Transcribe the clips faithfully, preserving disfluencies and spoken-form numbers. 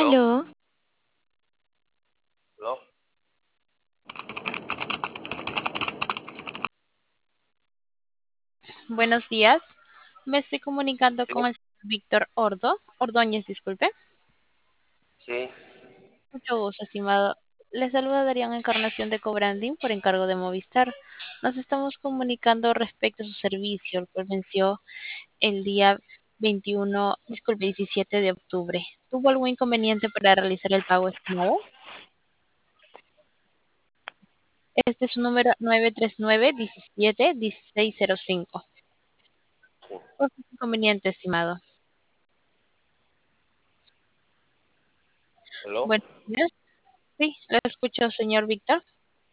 ¿Aló? Aló, ¿Aló? Buenos días. Me estoy comunicando Sí, con el señor Víctor Ordo, Ordóñez, disculpe. sí. Mucho gusto, estimado. Le saluda Darían Encarnación de Cobrandín por encargo de Movistar. Nos estamos comunicando respecto a su servicio, el cual venció el día veintiuno, disculpe, diecisiete de octubre. ¿Tuvo algún inconveniente para realizar el pago, estimado? Este es su número nueve tres nueve, diecisiete, dieciséis cero cinco. Sí. ¿Cuál fue su inconveniente, estimado? ¿Aló? Buenos días. Sí, le escucho, señor Víctor.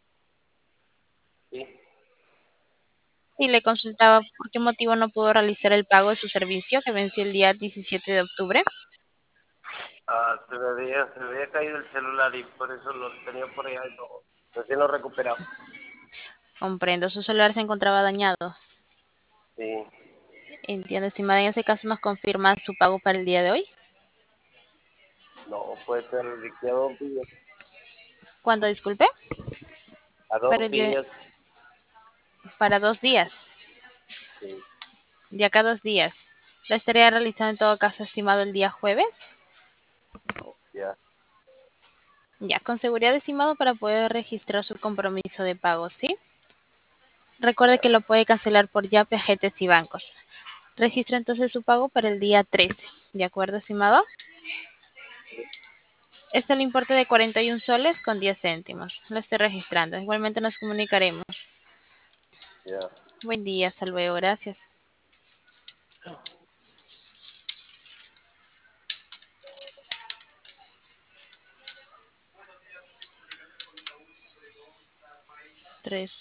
Sí. Y le consultaba por qué motivo no pudo realizar el pago de su servicio que venció el día diecisiete de octubre. Ah, se me había, se me había caído el celular y por eso lo tenía por allá y no, recién lo he recuperado. Comprendo, su celular se encontraba dañado. Sí. Entiendo, estimada. En ese caso, ¿nos confirma su pago para el día de hoy? No, puede ser de aquí a dos días. ¿Cuándo, disculpe? A Para dos el día, días. para dos días. Sí. De acá a dos días. La estaría realizando en todo caso, estimado, el día jueves. Ya. Ya, con seguridad, estimado, para poder registrar su compromiso de pago, ¿sí? Recuerde Ya. que lo puede cancelar por Yape, Ajetes y bancos. Registra entonces su pago para el día trece. ¿De acuerdo, estimado? Es el importe de cuarenta y un soles con diez céntimos. Lo estoy registrando. Igualmente nos comunicaremos. Ya. Buen día, hasta luego, gracias. Tres.